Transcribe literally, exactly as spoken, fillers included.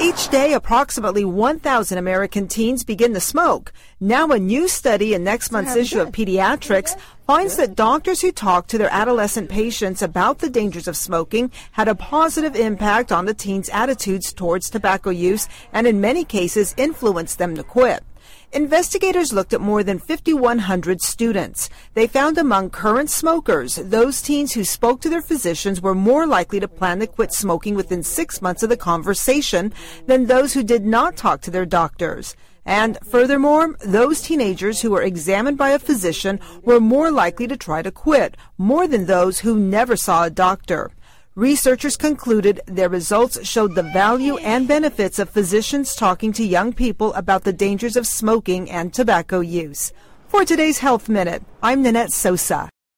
Each day, approximately one thousand American teens begin to smoke. Now, a new study in next month's issue of Pediatrics finds that doctors who talk to their adolescent patients about the dangers of smoking had a positive impact on the teens' attitudes towards tobacco use and in many cases influenced them to quit. Investigators looked at more than five thousand one hundred students. They found among current smokers, those teens who spoke to their physicians were more likely to plan to quit smoking within six months of the conversation than those who did not talk to their doctors. And furthermore, those teenagers who were examined by a physician were more likely to try to quit, more than those who never saw a doctor. Researchers concluded their results showed the value and benefits of physicians talking to young people about the dangers of smoking and tobacco use. For today's Health Minute, I'm Nanette Sosa.